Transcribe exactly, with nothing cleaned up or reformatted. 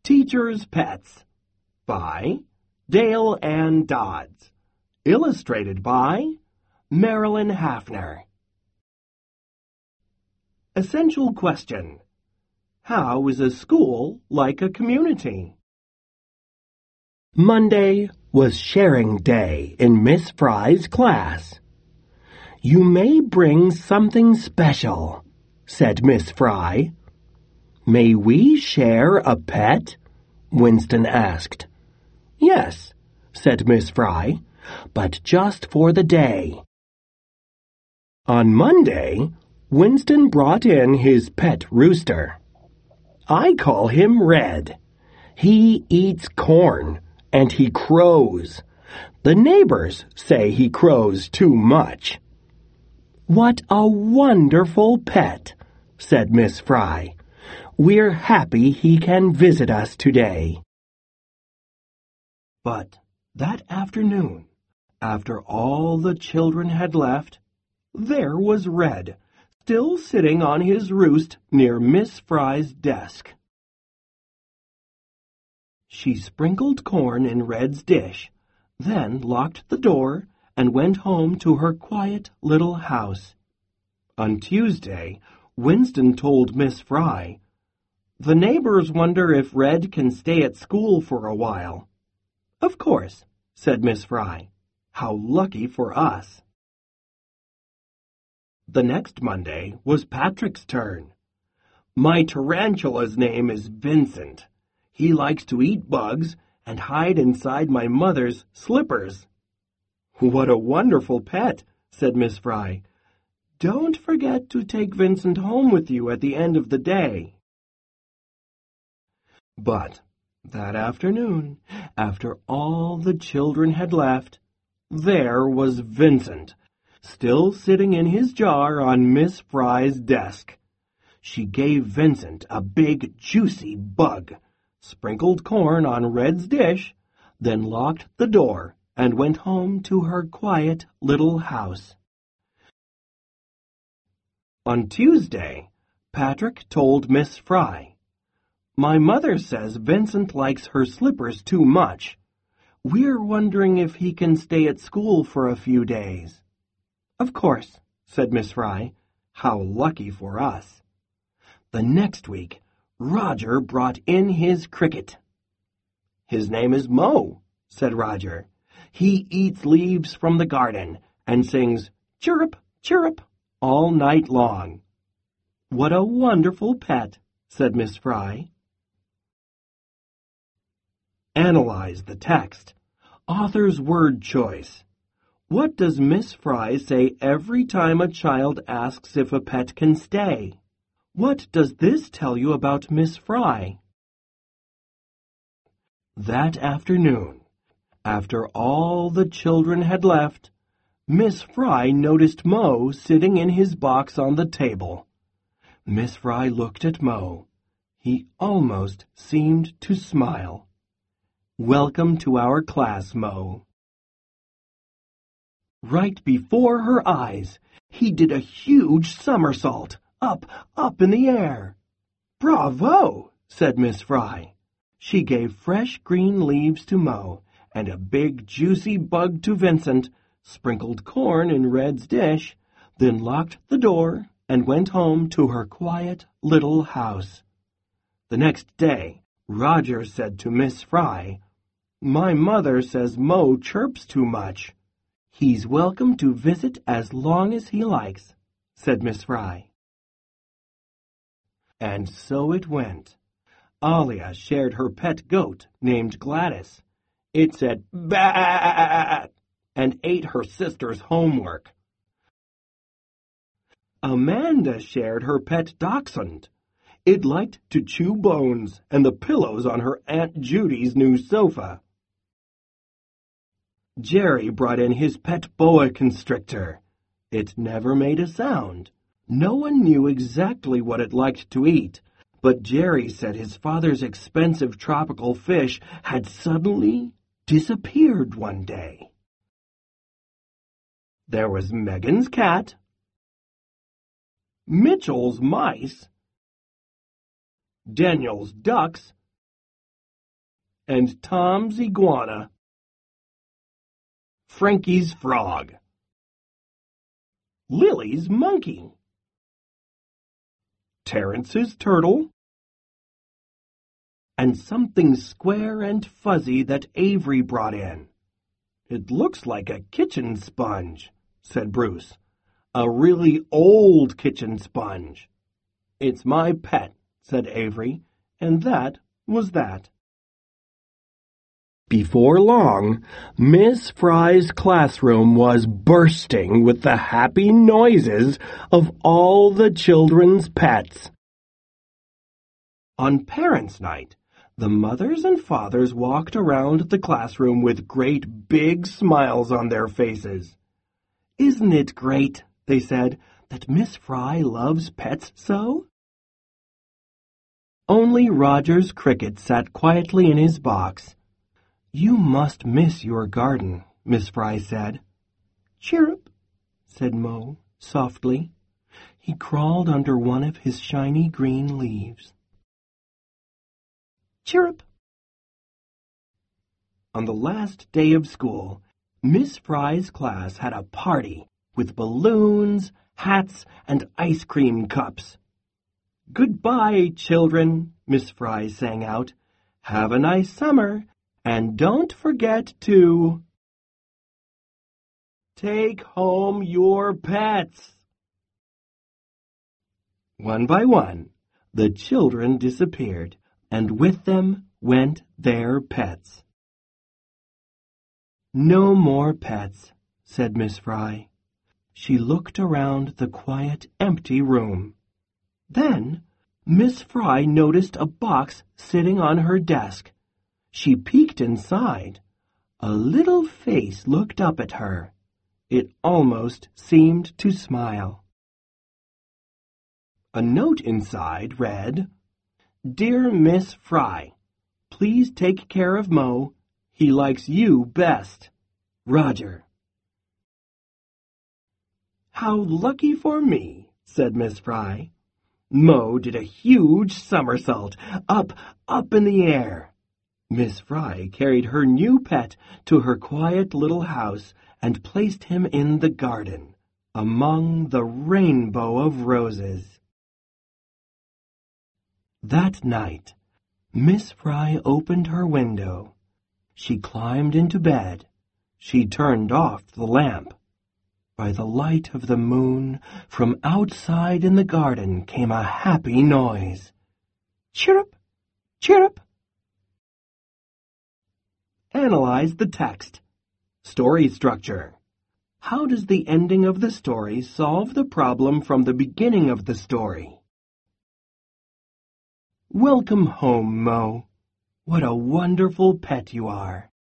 Teacher's Pets by Dale Ann Dodds. Illustrated by Marilyn Hafner. Essential question. How is a school like a community? Monday was sharing day in Miss Fry's class. You may bring something special, said Miss Fry. May we share a pet? Winston asked. Yes, said Miss Fry, but just for the day. On Monday, Winston brought in his pet rooster. I call him Red. He eats corn, and he crows. The neighbors say he crows too much. What a wonderful pet, said Miss Fry. We're happy he can visit us today. But that afternoon, after all the children had left, there was Red, still sitting on his roost near Miss Fry's desk. She sprinkled corn in Red's dish, then locked the door and went home to her quiet little house. On Tuesday, Winston told Miss Fry, "The neighbors wonder if Red can stay at school for a while." "Of course," said Miss Fry. "How lucky for us." The next Monday was Patrick's turn. My tarantula's name is Vincent. He likes to eat bugs and hide inside my mother's slippers. What a wonderful pet, said Miss Fry. Don't forget to take Vincent home with you at the end of the day. But that afternoon, after all the children had left, there was Vincent, still sitting in his jar on Miss Fry's desk. She gave Vincent a big, juicy bug, sprinkled corn on Red's dish, then locked the door and went home to her quiet little house. On Tuesday, Patrick told Miss Fry, "My mother says Vincent likes her slippers too much. We're wondering if he can stay at school for a few days." "Of course," said Miss Fry. "How lucky for us." The next week, Roger brought in his cricket. "His name is Mo," said Roger. "He eats leaves from the garden and sings chirrup, chirrup all night long." "What a wonderful pet," said Miss Fry. Analyze the text. Author's word choice. What does Miss Fry say every time a child asks if a pet can stay? What does this tell you about Miss Fry? That afternoon, after all the children had left, Miss Fry noticed Mo sitting in his box on the table. Miss Fry looked at Mo. He almost seemed to smile. "Welcome to our class, Mo." Right before her eyes, he did a huge somersault, up, up in the air. "Bravo!" said Miss Fry. She gave fresh green leaves to Mo and a big juicy bug to Vincent, sprinkled corn in Red's dish, then locked the door and went home to her quiet little house. The next day, Roger said to Miss Fry, "My mother says Mo chirps too much." "He's welcome to visit as long as he likes," said Miss Fry. And so it went. Alia shared her pet goat named Gladys. It said "Bat" and ate her sister's homework. Amanda shared her pet dachshund. It liked to chew bones and the pillows on her Aunt Judy's new sofa. Jerry brought in his pet boa constrictor. It never made a sound. No one knew exactly what it liked to eat, but Jerry said his father's expensive tropical fish had suddenly disappeared one day. There was Megan's cat, Mitchell's mice, Daniel's ducks, and Tom's iguana, Frankie's frog, Lily's monkey, Terence's turtle, and something square and fuzzy that Avery brought in. "It looks like a kitchen sponge," said Bruce. "A really old kitchen sponge." "It's my pet," said Avery, and that was that. Before long, Miss Fry's classroom was bursting with the happy noises of all the children's pets. On Parents' Night, the mothers and fathers walked around the classroom with great big smiles on their faces. "Isn't it great," they said, "that Miss Fry loves pets so?" Only Rogers Cricket sat quietly in his box. "You must miss your garden," Miss Fry said. "Chirrup," said Mo softly. He crawled under one of his shiny green leaves. Chirrup. On the last day of school, Miss Fry's class had a party with balloons, hats, and ice cream cups. "Goodbye, children," Miss Fry sang out. "Have a nice summer. And don't forget to take home your pets." One by one, the children disappeared, and with them went their pets. "No more pets," said Miss Fry. She looked around the quiet, empty room. Then Miss Fry noticed a box sitting on her desk. She peeked inside. A little face looked up at her. It almost seemed to smile. A note inside read, "Dear Miss Fry, please take care of Mo. He likes you best. Roger." "How lucky for me," said Miss Fry. Mo did a huge somersault, up, up in the air. Miss Fry carried her new pet to her quiet little house and placed him in the garden, among the rainbow of roses. That night, Miss Fry opened her window. She climbed into bed. She turned off the lamp. By the light of the moon, from outside in the garden came a happy noise. Chirrup! Chirrup! Analyze the text. Story structure. How does the ending of the story solve the problem from the beginning of the story? Welcome home, Mo. What a wonderful pet you are.